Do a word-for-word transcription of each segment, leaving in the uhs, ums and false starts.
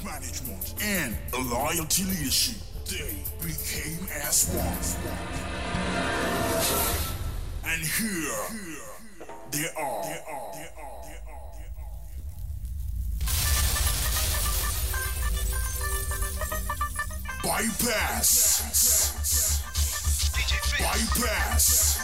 management, and a loyalty leadership, they became as one. And here they are. They are. They are. They are. Bypass. Bypass.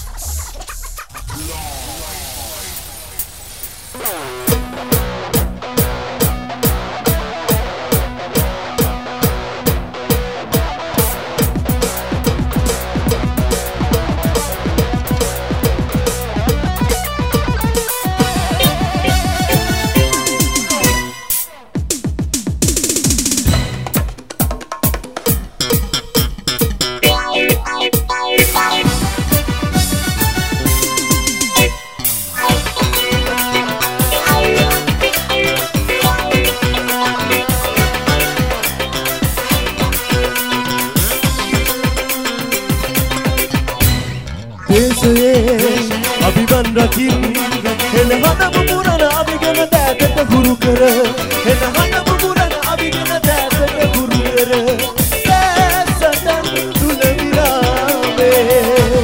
අභිවන් රකින් එන හඬ මුමුරන අභිගෙන දෑතට හුරු කර එන හඬ මුමුරන අභිගෙන දෑතට හුරු කර සැසතන් තුල විරාමේ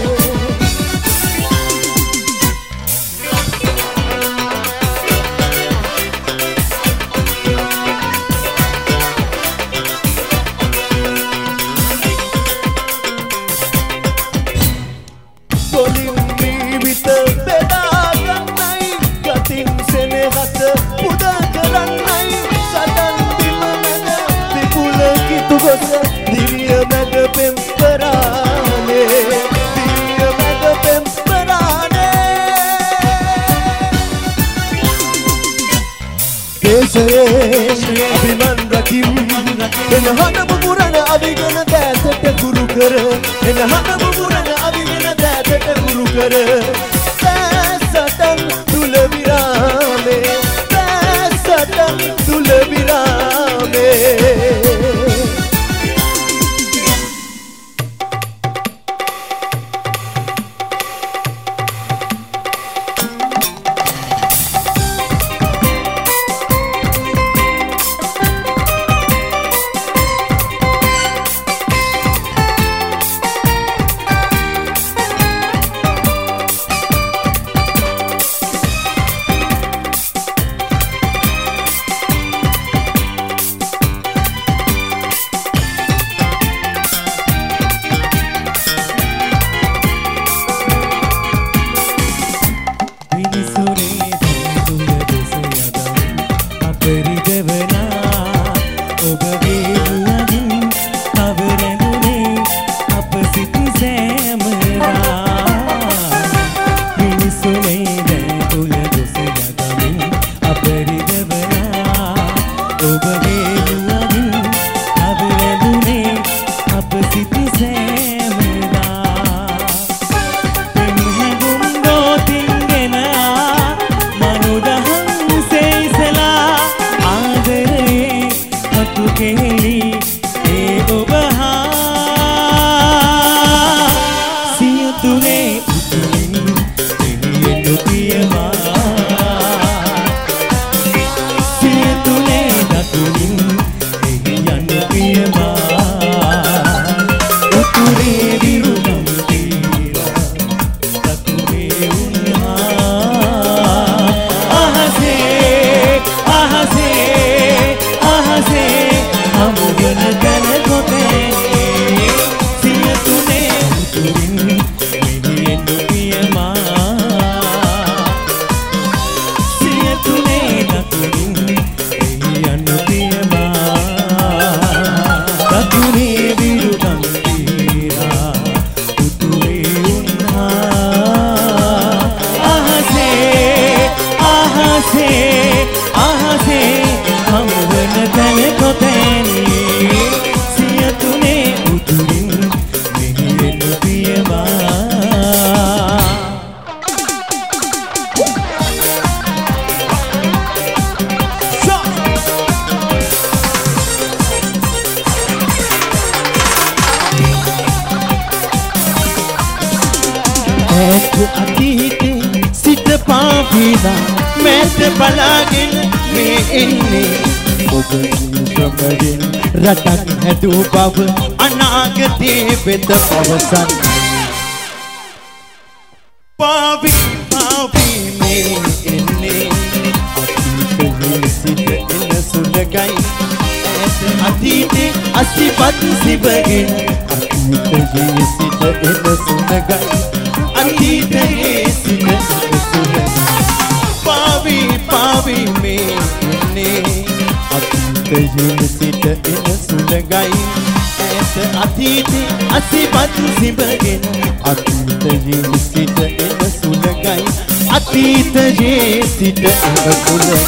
අභිමන් රකින් එන හඬ මුමුරන අභිගෙන දෑතට හුරු කර එන හඬ මුමුරන අභිගෙන දෑතට හුරු කර සැසතන් තුල විරාමේ සැසතන් තුල විරාමේ සිට පාපීලා මැද බලාගෙන මේ එන්නේ ඔබ ශ්‍රමයෙන් රටක් හැදූ බව අනාගතයේ වෙත පවසන්න. පාවි පාවි මේ එන්නේ අතීතයේ සිට එන සුළඟයි අතීතේ අසිපත් සිවගෙන අතීතයේ සිට එන සුළඟයි අතීතයේ සිට එන සුළඟයි පාවි පාවි මේ එන්නේ අතීතයේ සිට එන සුළඟයි අතීතේ අසිපත් සිවගෙන අතීතයේ සිට එන සුළඟයි අතීතයේ සිට එන සුළඟයි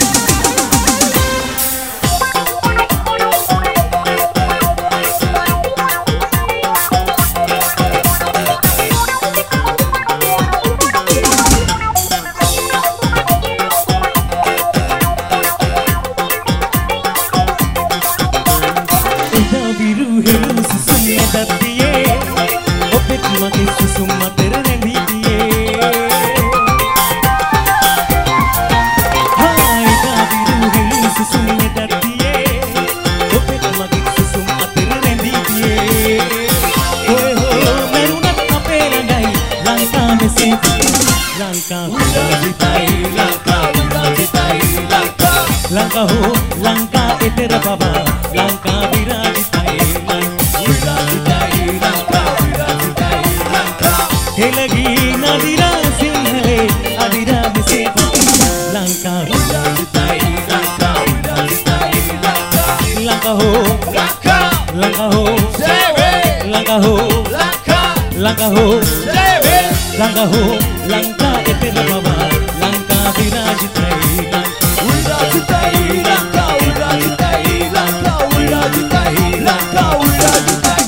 Langka ho, langka etera baba, langka virajitai, virajitai, langka virajitai, langka. Helagi nadira sinhale, adira biseti, langka virajitai, langka virajitai, langka. Langka ho, langka, langka ho, seve, langka ho, langka, langka ho, seve, langka ho, langka etera baba, langka virajitai, langka.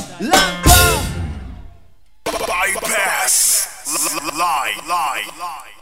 Bypass. Lie, lie, lie.